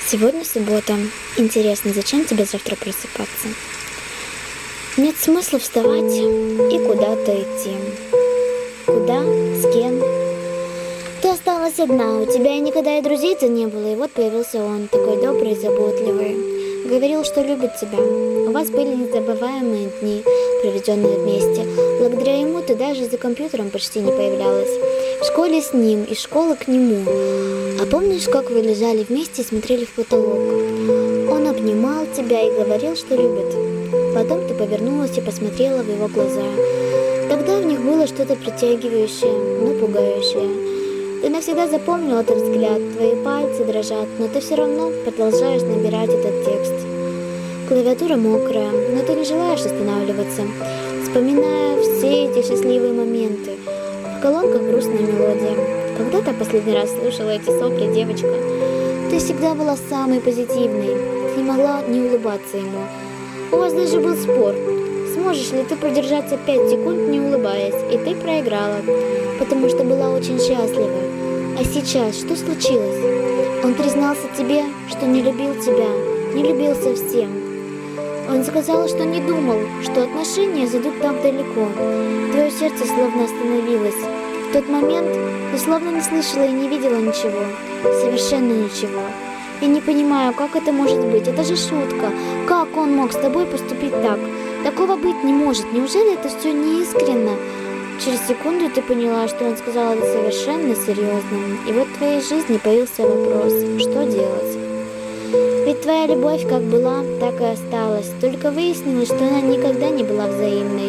Сегодня суббота. Интересно, зачем тебе завтра просыпаться? Нет смысла вставать и куда-то идти. Куда? С кем? Ты осталась одна, у тебя и никогда и друзей-то не было, и вот появился он, такой добрый и заботливый. Говорил, что любит тебя. У вас были незабываемые дни, проведенные вместе. Благодаря ему ты даже за компьютером почти не появлялась. В школе с ним, из школы к нему. А помнишь, как вы лежали вместе и смотрели в потолок? Он обнимал тебя и говорил, что любит. Потом ты повернулась и посмотрела в его глаза. Тогда в них было что-то притягивающее, но пугающее. Ты навсегда запомнил этот взгляд, твои пальцы дрожат, но ты все равно продолжаешь набирать этот текст. Клавиатура мокрая, но ты не желаешь останавливаться, вспоминая все эти счастливые моменты. В колонках грустная мелодия. Когда ты последний раз слушала эти сопли, девочка? Ты всегда была самой позитивной, ты не могла не улыбаться ему. У вас даже был спор, сможешь ли ты продержаться 5 секунд, не улыбаясь, и ты проиграла, потому что была очень счастлива. А сейчас что случилось? Он признался тебе, что не любил тебя, не любил совсем. Он сказал, что не думал, что отношения зайдут так далеко. Твое сердце словно остановилось. В тот момент ты словно не слышала и не видела ничего. Совершенно ничего. Я не понимаю, как это может быть. Это же шутка. Как он мог с тобой поступить так? Такого быть не может. Неужели это все не искренно? Через секунду ты поняла, что он сказал это совершенно серьезно. И вот в твоей жизни появился вопрос, что делать? Ведь твоя любовь как была, так и осталась. Только выяснилось, что она никогда не была взаимной.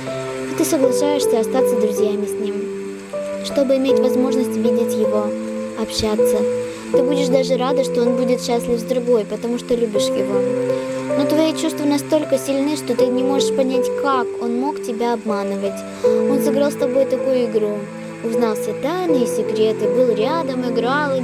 И ты соглашаешься остаться друзьями с ним, чтобы иметь возможность видеть его, общаться. Ты будешь даже рада, что он будет счастлив с другой, потому что любишь его. Но твои чувства настолько сильны, что ты не можешь понять, как он мог тебя обманывать. Он сыграл с тобой такую игру. Узнал все тайны и секреты, был рядом, играл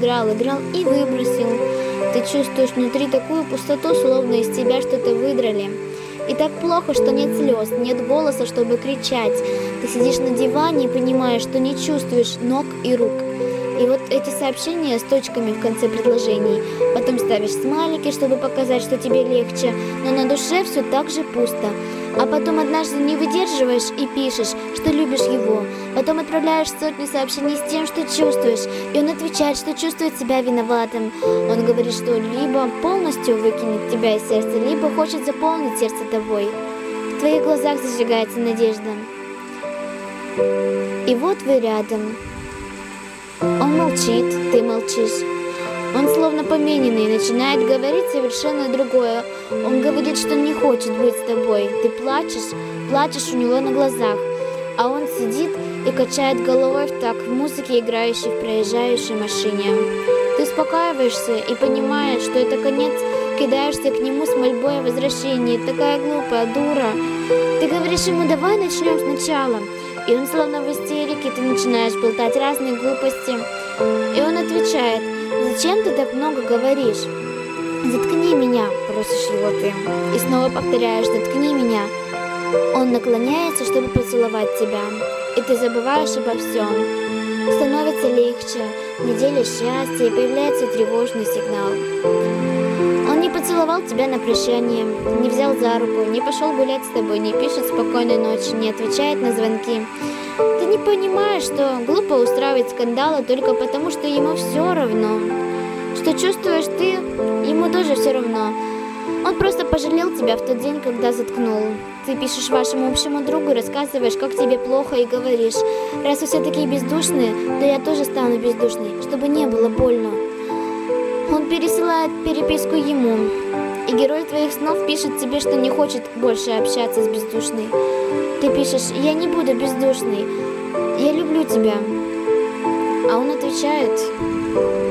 и выбросил. Ты чувствуешь внутри такую пустоту, словно из тебя что-то выдрали. И так плохо, что нет слез, нет голоса, чтобы кричать. Ты сидишь на диване и понимаешь, что не чувствуешь ног и рук. И вот эти сообщения с точками в конце предложений. Потом ставишь смайлики, чтобы показать, что тебе легче, но на душе все так же пусто. А потом однажды не выдерживаешь и пишешь, что любишь его. Потом отправляешь сотни сообщений с тем, что чувствуешь. И он отвечает, что чувствует себя виноватым. Он говорит, что либо полностью выкинет тебя из сердца, либо хочет заполнить сердце тобой. В твоих глазах зажигается надежда. И вот вы рядом. Он молчит, ты молчишь. Он словно помененный начинает говорить совершенно другое. Он говорит, что не хочет быть с тобой. Ты плачешь у него на глазах. А он сидит и качает головой в такт музыки, играющей в проезжающей машине. Ты успокаиваешься и понимаешь, что это конец, кидаешься к нему с мольбой о возвращении. Такая глупая дура. Ты говоришь ему, давай начнем сначала. И он словно в истерике, ты начинаешь болтать разные глупости. И он отвечает, зачем ты так много говоришь? Заткни меня, просишь его ты. И снова повторяешь, заткни меня. Он наклоняется, чтобы поцеловать тебя. И ты забываешь обо всем. Становится легче, неделя счастья, и появляется тревожный сигнал. Он не поцеловал тебя на прощание, не взял за руку, не пошел гулять с тобой, не пишет спокойной ночи, не отвечает на звонки. Ты не понимаешь, что глупо устраивать скандалы только потому, что ему все равно. Что чувствуешь ты, ему тоже все равно. Он просто пожалел тебя в тот день, когда заткнул. Ты пишешь вашему общему другу, рассказываешь, как тебе плохо, и говоришь, раз вы все такие бездушные, то я тоже стану бездушной, чтобы не было больно. Он пересылает переписку ему, и герой твоих снов пишет тебе, что не хочет больше общаться с бездушной. Ты пишешь, я не буду бездушной, я люблю тебя. А он отвечает,